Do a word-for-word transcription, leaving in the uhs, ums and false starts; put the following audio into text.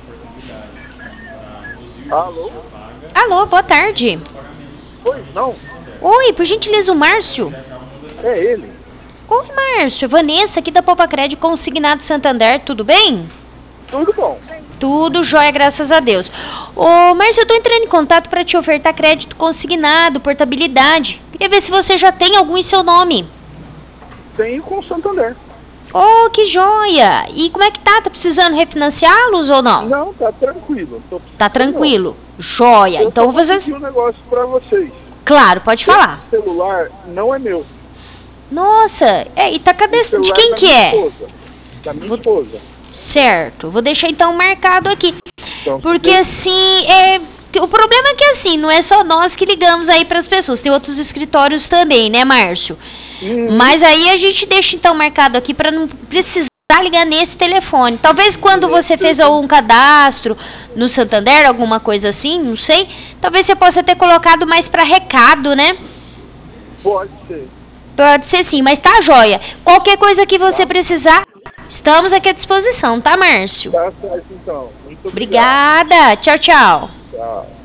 Alô? Alô, boa tarde. Oi, não? Oi, por gentileza, o Márcio? É ele. Oi, Márcio. Vanessa, aqui da Poupa-Crédito Consignado Santander, tudo bem? Tudo bom. Tudo jóia, graças a Deus. Ô, Márcio, eu tô entrando em contato para te ofertar crédito consignado, portabilidade. Queria ver se você já tem algum em seu nome. Tenho com o Santander. Oh, que joia! E como é que tá? Tá precisando refinanciá-los ou não? Não, tá tranquilo. Tô Tá tranquilo. Joia. Eu Então eu vou fazer... um negócio pra vocês. Claro, pode falar. Esse celular não é meu. Nossa, é, e tá cadê? De quem da que minha é? Esposa. Da minha vou... esposa. Certo, vou deixar então marcado aqui. Então, porque assim, é... o problema é que assim, não é só nós que ligamos aí pras pessoas, tem outros escritórios também, né, Márcio? Hum. Mas aí a gente deixa então marcado aqui para não precisar ligar nesse telefone. Talvez quando você fez algum cadastro no Santander, alguma coisa assim, não sei, talvez você possa ter colocado mais para recado, né? Pode ser. Pode ser sim, mas tá joia. Qualquer coisa que você tá. precisar, estamos aqui à disposição, tá, Márcio? Tá certo, então. Muito obrigado. Obrigada. Tchau, tchau. Tchau.